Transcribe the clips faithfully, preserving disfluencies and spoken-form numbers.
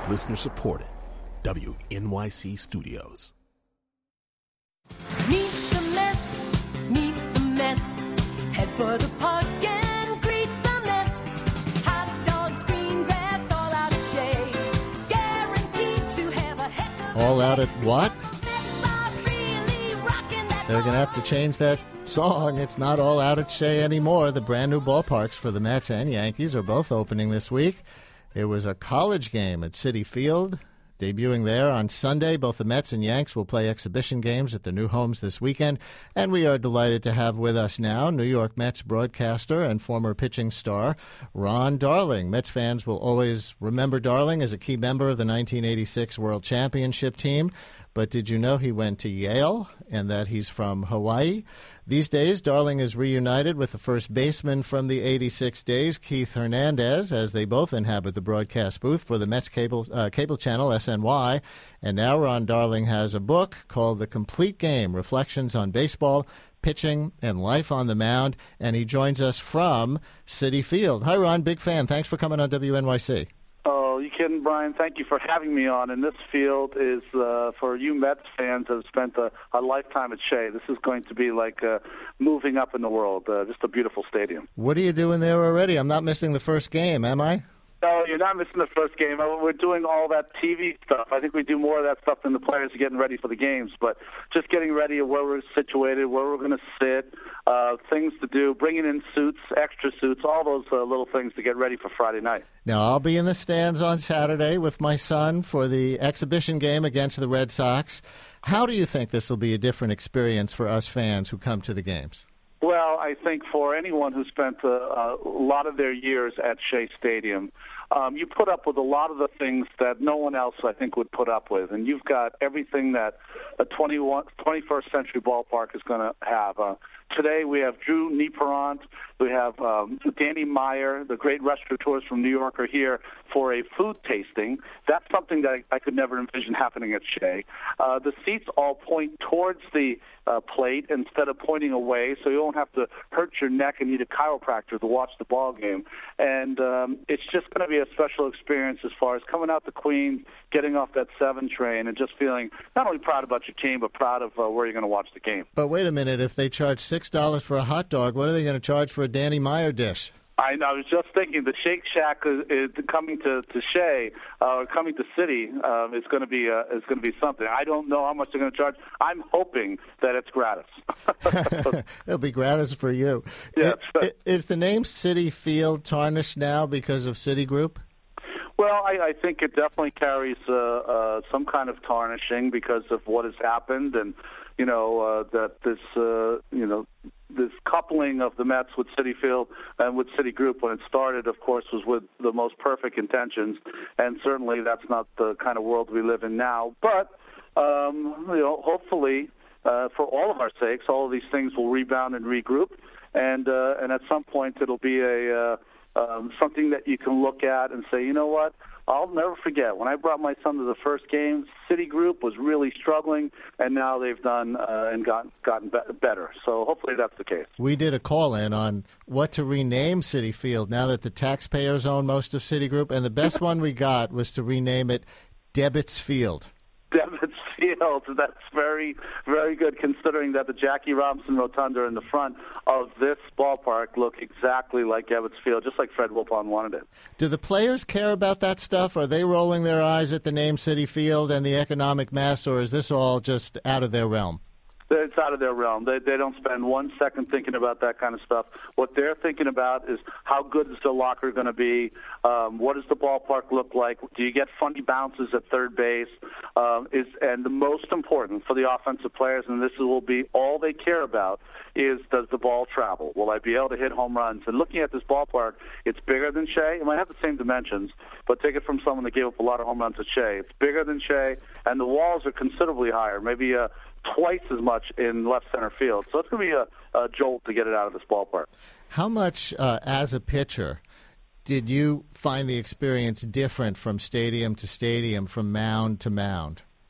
Listener supported. W N Y C Studios. Meet the Mets, meet the Mets. Head for the park and greet the Mets. Hot dogs, green grass, all out at Shea. Guaranteed to have a heck of a All out at what? Mets are really rocking that They're going to have to change that song. It's not all out at Shea anymore. The brand new ballparks for the Mets and Yankees are both opening this week. It was a college game at Citi Field. Debuting there on Sunday, both the Mets and Yanks will play exhibition games at their new homes this weekend. And we are delighted to have with us now New York Mets broadcaster and former pitching star Ron Darling. Mets fans will always remember Darling as a key member of the nineteen eighty-six World Championship team. But did you know he went to Yale and that he's from Hawaii? These days, Darling is reunited with the first baseman from the eighty-six days, Keith Hernandez, as they both inhabit the broadcast booth for the Mets cable uh, cable channel, S N Y. And now Ron Darling has a book called The Complete Game, Reflections on Baseball, Pitching, and Life on the Mound. And he joins us from Citi Field. Hi, Ron. Big fan. Thanks for coming on W N Y C. Oh, you kidding, Brian? Thank you for having me on. And this field is, uh, for you Mets fans that have spent a, a lifetime at Shea, this is going to be like uh, moving up in the world. Uh, just a beautiful stadium. What are you doing there already? I'm not missing the first game, am I? No, you're not missing the first game. We're doing all that T V stuff. I think we do more of that stuff than the players are getting ready for the games. But just getting ready of where we're situated, where we're going to sit, uh, things to do, bringing in suits, extra suits, all those uh, little things to get ready for Friday night. Now, I'll be in the stands on Saturday with my son for the exhibition game against the Red Sox. How do you think this will be a different experience for us fans who come to the games? Well, I think for anyone who spent a, a lot of their years at Shea Stadium, um, you put up with a lot of the things that no one else, I think, would put up with. And you've got everything that a twenty-first century ballpark is going to have. Uh, today we have Drew Nieporent. We have um, Danny Meyer, the great restaurateurs from New York, are here for a food tasting. That's something that I, I could never envision happening at Shea. Uh, the seats all point towards the uh, plate instead of pointing away, so you don't have to hurt your neck and need a chiropractor to watch the ball game. And um, it's just going to be a special experience as far as coming out to Queens, getting off that seven train, and just feeling not only proud about your team, but proud of uh, where you're going to watch the game. But wait a minute, if they charge six dollars for a hot dog, what are they going to charge for a Danny Meyer dish? I, I was just thinking the Shake Shack is, is coming to to Shea, uh, coming to City. Um, is going to be uh, is going to be something. I don't know how much they're going to charge. I'm hoping that it's gratis. It'll be gratis for you. Yeah. Is, is the name Citi Field tarnished now because of Citigroup? Well, I, I think it definitely carries uh, uh, some kind of tarnishing because of what has happened, and you know uh, that this uh, you know. This coupling of the Mets with Citi Field and with Citigroup when it started, of course, was with the most perfect intentions, and certainly that's not the kind of world we live in now. But, um, you know, hopefully, uh, for all of our sakes, all of these things will rebound and regroup, and uh, and at some point it'll be a uh, um, something that you can look at and say, you know what? I'll never forget when I brought my son to the first game. Citigroup was really struggling, and now they've done uh, and gotten gotten be- better. So hopefully that's the case. We did a call-in on what to rename Citi Field now that the taxpayers own most of Citigroup, and the best one we got was to rename it Debits Field. Debits Field. That's very, very good, considering that the Jackie Robinson Rotunda in the front of this ballpark look exactly like Debits Field, just like Fred Wilpon wanted it. Do the players care about that stuff? Are they rolling their eyes at the name Citi Field and the economic mess, or is this all just out of their realm? It's out of their realm. They they don't spend one second thinking about that kind of stuff. What they're thinking about is how good is the locker going to be? Um, what does the ballpark look like? Do you get funny bounces at third base? Um, is and the most important for the offensive players, and this will be all they care about, is does the ball travel? Will I be able to hit home runs? And looking at this ballpark, it's bigger than Shea. It might have the same dimensions, but take it from someone that gave up a lot of home runs at Shea. It's bigger than Shea, and the walls are considerably higher, maybe uh, twice as much in left center field. So it's going to be a, a jolt to get it out of this ballpark. How much, uh, as a pitcher, did you find the experience different from stadium to stadium, from mound to mound?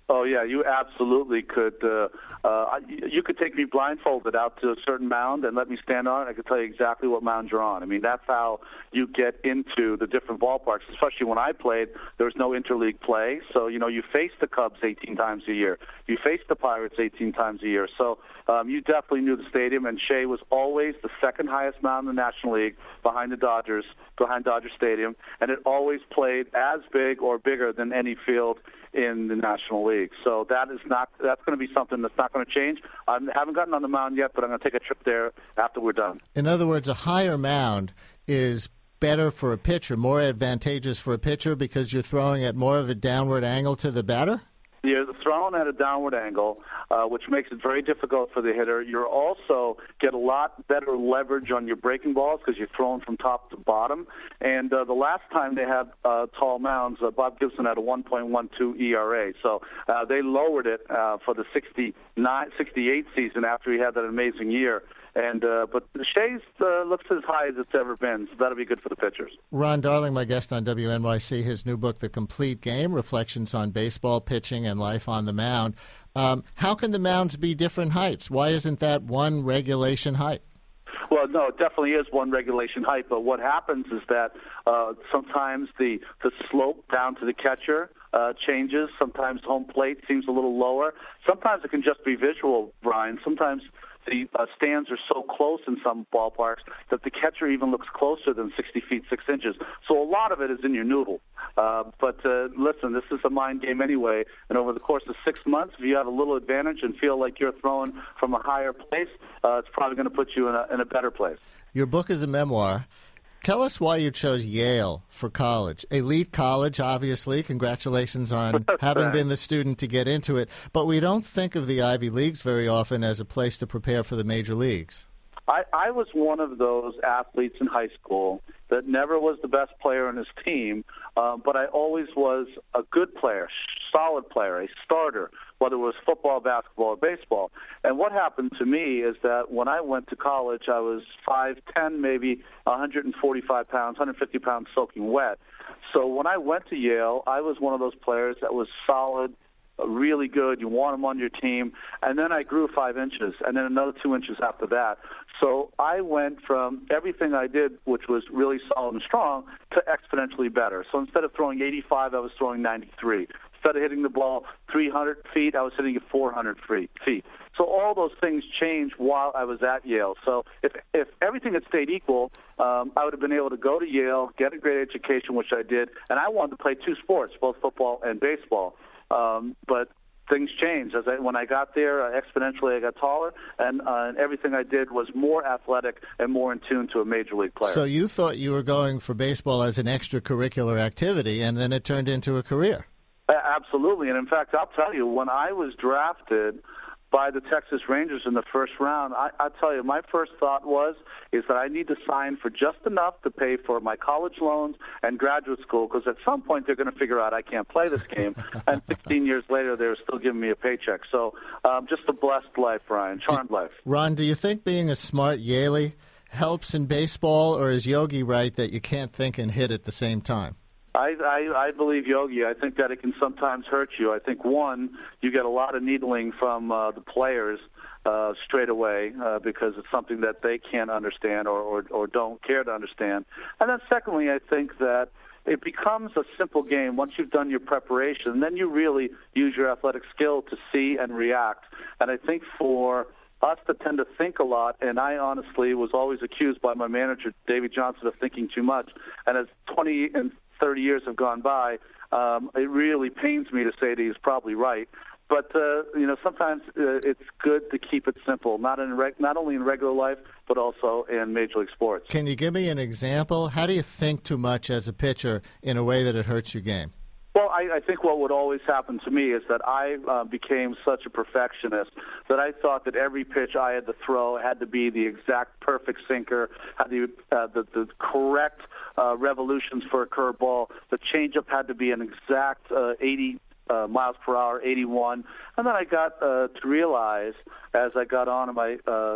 Oh, yeah, you absolutely could. Uh, uh, you could take me blindfolded out to a certain mound and let me stand on it. I could tell you exactly what mound you're on. I mean, that's how you get into the different ballparks, especially when I played. There was no interleague play. So, you know, you face the Cubs eighteen times a year. You face the Pirates eighteen times a year. So um, you definitely knew the stadium, and Shea was always the second highest mound in the National League behind the Dodgers, behind Dodger Stadium, and it always played as big or bigger than any field in the National League. So that is not, that's going to be something that's not going to change. I haven't gotten on the mound yet, but I'm going to take a trip there after we're done. In other words, a higher mound is better for a pitcher, more advantageous for a pitcher because you're throwing at more of a downward angle to the batter? You're thrown at a downward angle, uh, which makes it very difficult for the hitter. You're also get a lot better leverage on your breaking balls because you're thrown from top to bottom. And uh, the last time they had uh, tall mounds, uh, Bob Gibson had a one point one two E R A. So uh, they lowered it uh, for the sixty-nine, sixty-eight season after he had that amazing year. And uh, but the Shea's uh, looks as high as it's ever been, so that'll be good for the pitchers. Ron Darling, my guest on W N Y C, his new book, The Complete Game, Reflections on Baseball, Pitching, and Life on the Mound. Um, how can the mounds be different heights? Why isn't that one regulation height? Well, no, it definitely is one regulation height, but what happens is that uh, sometimes the, the slope down to the catcher uh, changes. Sometimes home plate seems a little lower. Sometimes it can just be visual, Brian. Sometimes the uh, stands are so close in some ballparks that the catcher even looks closer than sixty feet, six inches. So a lot of it is in your noodle. Uh, but uh, listen, this is a mind game anyway, and over the course of six months, if you have a little advantage and feel like you're throwing from a higher place, uh, it's probably going to put you in a, in a better place. Your book is a memoir. Tell us why you chose Yale for college. Elite college, obviously. Congratulations on having been the student to get into it. But we don't think of the Ivy Leagues very often as a place to prepare for the major leagues. I, I was one of those athletes in high school that never was the best player on his team, uh, but I always was a good player, solid player, a starter, whether it was football, basketball, or baseball. And what happened to me is that when I went to college, I was five ten, maybe one hundred forty-five pounds, one hundred fifty pounds soaking wet. So when I went to Yale, I was one of those players that was solid, really good. You want them on your team. And then I grew five inches, and then another two inches after that. So I went from everything I did, which was really solid and strong, to exponentially better. So instead of throwing eighty-five, I was throwing ninety-three. Instead of hitting the ball three hundred feet, I was hitting it four hundred feet. So all those things changed while I was at Yale. So if if everything had stayed equal, um, I would have been able to go to Yale, get a great education, which I did, and I wanted to play two sports, both football and baseball. Um, but things changed. As I, when I got there, uh, exponentially I got taller, and, uh, and everything I did was more athletic and more in tune to a major league player. So you thought you were going for baseball as an extracurricular activity, and then it turned into a career. Uh, absolutely. And, in fact, I'll tell you, when I was drafted by the Texas Rangers in the first round, I, I'll tell you, my first thought was is that I need to sign for just enough to pay for my college loans and graduate school, because at some point they're going to figure out I can't play this game. And sixteen years later, they're still giving me a paycheck. So um, just a blessed life, Ryan, charmed life. Ron, do you think being a smart Yalie helps in baseball, or is Yogi right that you can't think and hit at the same time? I, I, I believe Yogi. I think that it can sometimes hurt you. I think, one, you get a lot of needling from uh, the players uh, straight away uh, because it's something that they can't understand or, or, or don't care to understand. And then secondly, I think that it becomes a simple game once you've done your preparation. Then you really use your athletic skill to see and react. And I think for us that tend to think a lot, and I honestly was always accused by my manager, Davey Johnson, of thinking too much. And as twenty and thirty years have gone by, um, it really pains me to say that he's probably right. But, uh, you know, sometimes uh, it's good to keep it simple, not in reg- not only in regular life, but also in Major League Sports. Can you give me an example? How do you think too much as a pitcher in a way that it hurts your game? Well, I, I think what would always happen to me is that I uh, became such a perfectionist that I thought that every pitch I had to throw had to be the exact perfect sinker, had the, uh, the, the correct uh, revolutions for a curveball. The changeup had to be an exact uh, eighty uh, miles per hour, eighty-one. And then I got uh, to realize as I got on in my uh,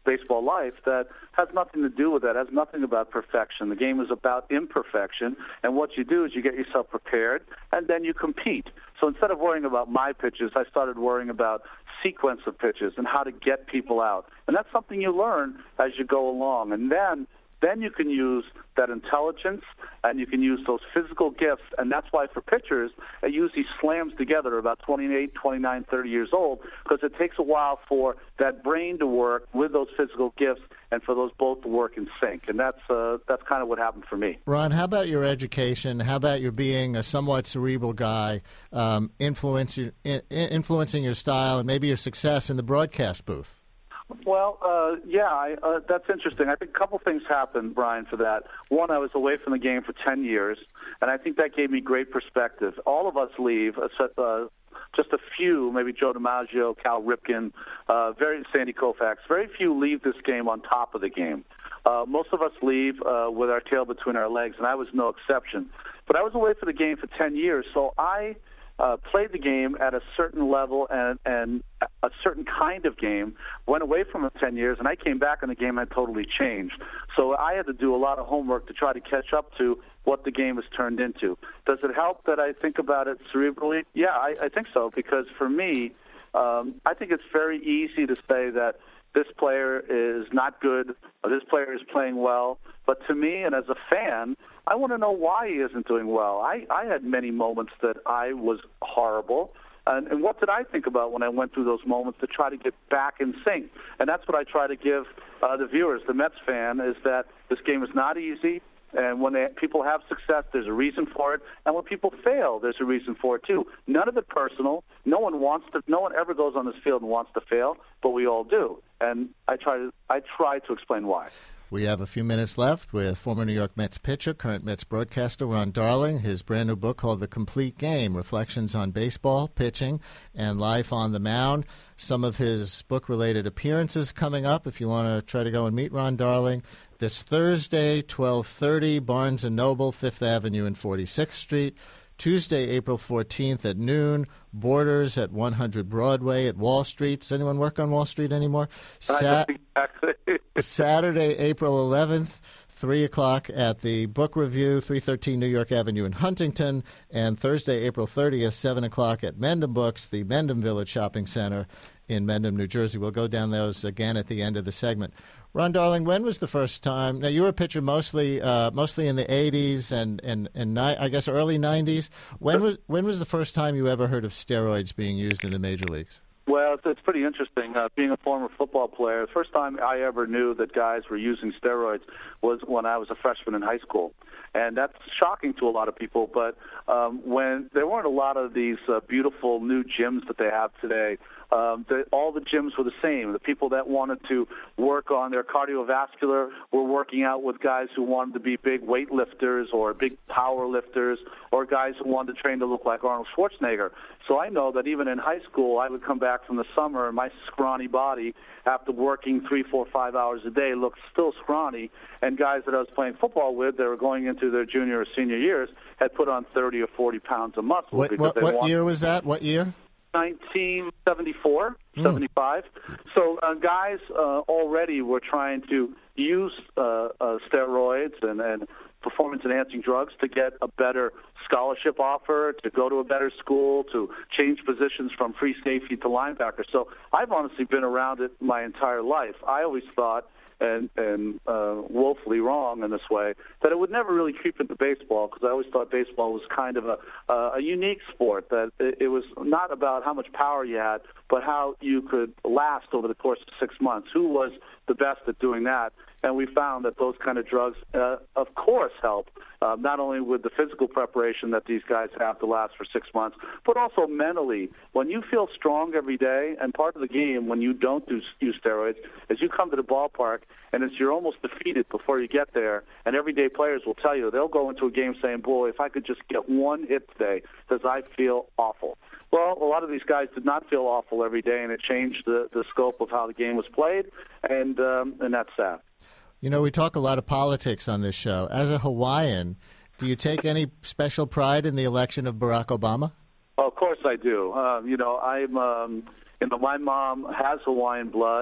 baseball life that has nothing to do with that, has nothing about perfection. The game is about imperfection, and what you do is you get yourself prepared, and then you compete. So instead of worrying about my pitches, I started worrying about sequence of pitches and how to get people out. And that's something you learn as you go along. And then then you can use that intelligence and you can use those physical gifts. And that's why for pitchers, it usually slams together about twenty-eight, twenty-nine, thirty years old, because it takes a while for that brain to work with those physical gifts and for those both to work in sync. And that's uh, that's kind of what happened for me. Ron, how about your education? How about your being a somewhat cerebral guy, um, influence, in, influencing your style and maybe your success in the broadcast booth? Well, uh, yeah, I, uh, that's interesting. I think a couple things happened, Brian, for that. One, I was away from the game for ten years, and I think that gave me great perspective. All of us leave, uh, just a few, maybe Joe DiMaggio, Cal Ripken, uh, very Sandy Koufax, very few leave this game on top of the game. Uh, most of us leave uh, with our tail between our legs, and I was no exception. But I was away for the game for ten years, so I Uh, played the game at a certain level and, and a certain kind of game, went away from it ten years, and I came back and the game had totally changed. So I had to do a lot of homework to try to catch up to what the game has turned into. Does it help that I think about it cerebrally? Yeah, I, I think so, because for me, um, I think it's very easy to say that this player is not good or this player is playing well. But to me, and as a fan, I want to know why he isn't doing well. I, I had many moments that I was horrible. And, and what did I think about when I went through those moments to try to get back in sync? And that's what I try to give uh, the viewers, the Mets fan, is that this game is not easy. And when they, people have success, there's a reason for it. And when people fail, there's a reason for it, too. None of it personal. No one wants to. No one ever goes on this field and wants to fail, but we all do. And I try to, I try to explain why. We have a few minutes left with former New York Mets pitcher, current Mets broadcaster Ron Darling. His brand new book called The Complete Game, Reflections on Baseball, Pitching, and Life on the Mound. Some of his book-related appearances coming up if you want to try to go and meet Ron Darling. This Thursday, twelve thirty, Barnes and Noble, Fifth Avenue and forty-sixth Street. Tuesday, April fourteenth at noon, Borders at one hundred Broadway at Wall Street. Does anyone work on Wall Street anymore? Sa- exactly. Saturday, April eleventh, three o'clock at the Book Review, three thirteen New York Avenue in Huntington. And Thursday, April thirtieth, seven o'clock at Mendham Books, the Mendham Village Shopping Center in Mendham, New Jersey. We'll go down those again at the end of the segment. Ron Darling, when was the first time? Now, you were a pitcher mostly uh, mostly in the eighties and, and, and ni- I guess early nineties. When was when was the first time you ever heard of steroids being used in the major leagues? Well, it's, it's pretty interesting. Uh, being a former football player, the first time I ever knew that guys were using steroids was when I was a freshman in high school. And that's shocking to a lot of people, but um, when there weren't a lot of these uh, beautiful new gyms that they have today, um, the, all the gyms were the same. The people that wanted to work on their cardiovascular were working out with guys who wanted to be big weightlifters or big power lifters or guys who wanted to train to look like Arnold Schwarzenegger. So I know that even in high school, I would come back from the summer and my scrawny body, after working three, four, five hours a day, looked still scrawny. And guys that I was playing football with, that were going into their junior or senior years, had put on thirty or forty pounds of muscle. What, because what, they what wanted year was that? What year? nineteen seventy-four, Mm. seventy-five. So uh, guys uh, already were trying to use uh, uh, steroids and, and performance-enhancing drugs to get a better scholarship offer, to go to a better school, to change positions from free safety to linebacker. So I've honestly been around it my entire life. I always thought, and, and uh, woefully wrong in this way, that it would never really creep into baseball, because I always thought baseball was kind of a, uh, a unique sport, that it, it was not about how much power you had, but how you could last over the course of six months. Who was the best at doing that? And we found that those kind of drugs, uh, of course, help, uh, not only with the physical preparation that these guys have to last for six months, but also mentally. When you feel strong every day, and part of the game when you don't do, use steroids is you come to the ballpark and it's you're almost defeated before you get there. And everyday players will tell you, they'll go into a game saying, boy, if I could just get one hit today, because I feel awful. Well, a lot of these guys did not feel awful every day, and it changed the, the scope of how the game was played, and um, and that's sad. You know, we talk a lot of politics on this show. As a Hawaiian, do you take any special pride in the election of Barack Obama? Oh, of course I do. Uh, you know, I'm. Um, you know, my mom has Hawaiian blood.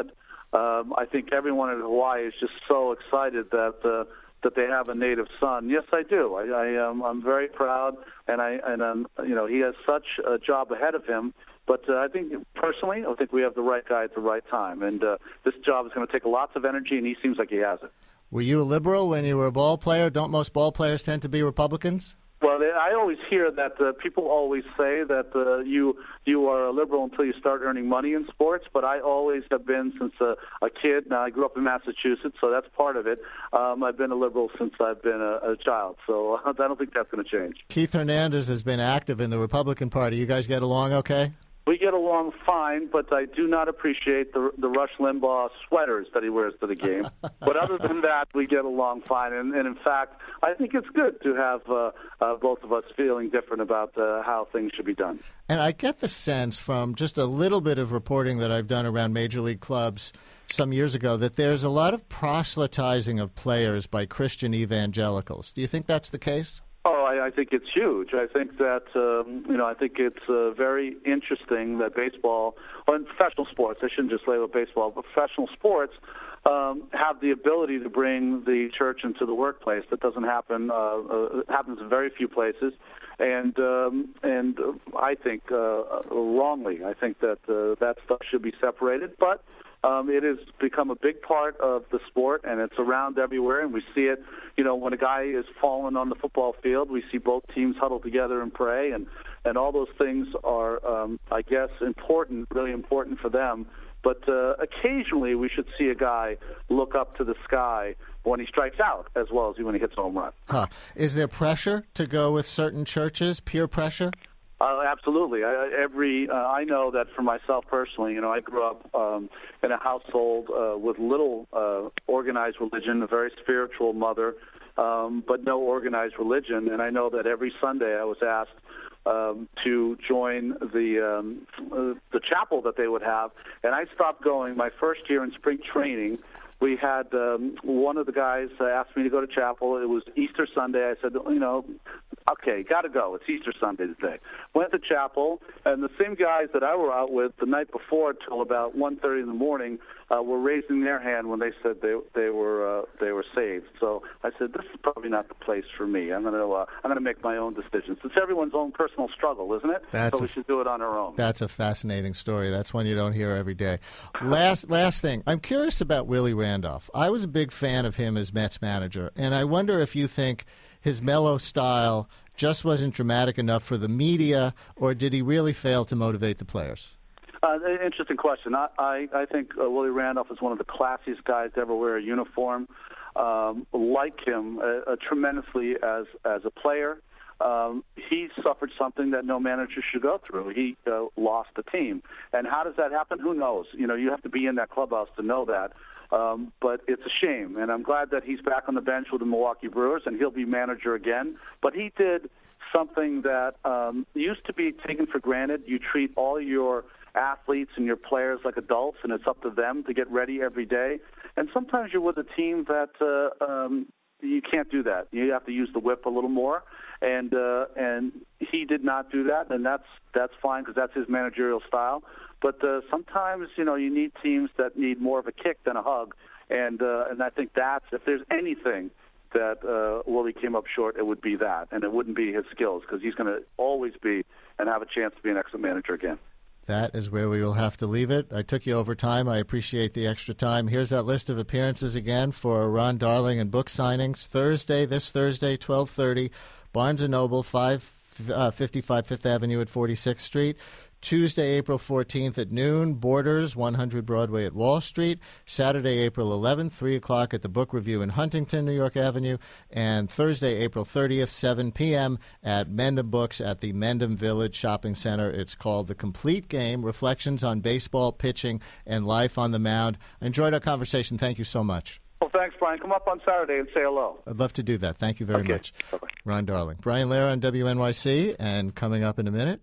Um, I think everyone in Hawaii is just so excited that uh, that they have a native son. Yes, I do. I, I um, I'm very proud, and I and um, you know, he has such a job ahead of him. But uh, I think personally, I think we have the right guy at the right time, and uh, this job is going to take lots of energy, and he seems like he has it. Were you a liberal when you were a ball player? Don't most ball players tend to be Republicans? Well, I always hear that uh, people always say that uh, you you are a liberal until you start earning money in sports, but I always have been since a, a kid. Now, I grew up in Massachusetts, so that's part of it. Um, I've been a liberal since I've been a, a child, so I don't think that's going to change. Keith Hernandez has been active in the Republican Party. You guys get along okay? We get along fine, but I do not appreciate the the Rush Limbaugh sweaters that he wears to the game. But other than that, we get along fine. And, and in fact, I think it's good to have uh, uh, both of us feeling different about uh, how things should be done. And I get the sense from just a little bit of reporting that I've done around major league clubs some years ago that there's a lot of proselytizing of players by Christian evangelicals. Do you think that's the case? Oh, I, I think it's huge. I think that, um, you know, I think it's uh, very interesting that baseball, or in professional sports, I shouldn't just label baseball, but professional sports um, have the ability to bring the church into the workplace. That doesn't happen. Uh, uh, it happens in very few places. And um, and I think uh, wrongly, I think that uh, that stuff should be separated. But Um, it has become a big part of the sport, and it's around everywhere, and we see it, you know, when a guy is fallen on the football field, we see both teams huddle together and pray, and, and all those things are, um, I guess, important, really important for them. But uh, occasionally we should see a guy look up to the sky when he strikes out as well as when he hits a home run. Huh. Is there pressure to go with certain churches, peer pressure? Uh, absolutely. I, every uh, I know that for myself personally, you know, I grew up um, in a household uh, with little uh, organized religion, a very spiritual mother, um, but no organized religion. And I know that every Sunday I was asked um, to join the um, uh, the chapel that they would have, and I stopped going. My first year in spring training, we had um, one of the guys uh, asked me to go to chapel. It was Easter Sunday. I said, you know, okay, got to go. It's Easter Sunday today. Went to chapel, and the same guys that I were out with the night before till about one thirty in the morning uh, were raising their hand when they said they they were uh, they were saved. So I said, this is probably not the place for me. I'm going to uh, I'm going to make my own decisions. It's everyone's own personal struggle, isn't it? That's so we a, should do it on our own. That's a fascinating story. That's one you don't hear every day. Last last thing, I'm curious about Willie Randolph. I was a big fan of him as Mets manager, and I wonder if you think his mellow style just wasn't dramatic enough for the media, or did he really fail to motivate the players? Uh, interesting question. I, I, I think uh, Willie Randolph is one of the classiest guys to ever wear a uniform. Um, like him uh, uh, tremendously as as a player. Um, he suffered something that no manager should go through. He uh, lost the team. And how does that happen? Who knows? You know, you have to be in that clubhouse to know that. Um, but it's a shame, and I'm glad that he's back on the bench with the Milwaukee Brewers, and he'll be manager again. But he did something that um, used to be taken for granted. You treat all your athletes and your players like adults, and it's up to them to get ready every day. And sometimes you're with a team that uh, um, you can't do that. You have to use the whip a little more, and uh, and he did not do that, and that's that's fine because that's his managerial style. But uh, sometimes, you know, you need teams that need more of a kick than a hug, and uh, and I think that's, if there's anything that uh, Willie came up short, it would be that, and it wouldn't be his skills, because he's going to always be and have a chance to be an excellent manager again. That is where we will have to leave it. I took you over time. I appreciate the extra time. Here's that list of appearances again for Ron Darling and book signings. Thursday, this Thursday, twelve thirty, Barnes and Noble, five fifty-five Fifth Avenue at forty-sixth Street. Tuesday, April fourteenth at noon, Borders, one hundred Broadway at Wall Street. Saturday, April eleventh, three o'clock at the Book Review in Huntington, New York Avenue. And Thursday, April thirtieth, seven p.m. at Mendham Books at the Mendham Village Shopping Center. It's called The Complete Game, Reflections on Baseball, Pitching, and Life on the Mound. I enjoyed our conversation. Thank you so much. Well, thanks, Brian. Come up on Saturday and say hello. I'd love to do that. Thank you very okay. much. Bye-bye. Ron Darling. Brian Lehrer on W N Y C, and coming up in a minute,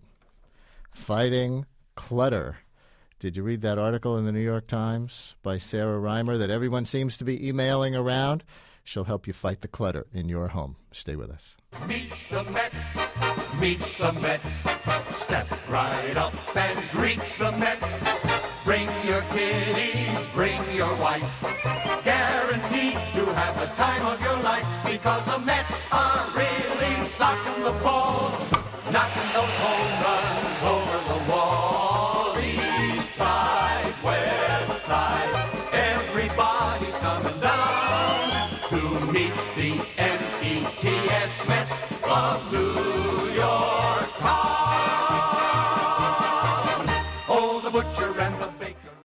Fighting Clutter. Did you read that article in the New York Times by Sarah Reimer that everyone seems to be emailing around? She'll help you fight the clutter in your home. Stay with us. Meet the Mets, meet the Mets. Step right up and greet the Mets. Bring your kiddies, bring your wife. Guaranteed to have the time of your life, because the Mets are really socking the ball, knocking those home runs over the wall. East side, west side, everybody's coming down to meet the M E T S Mets of New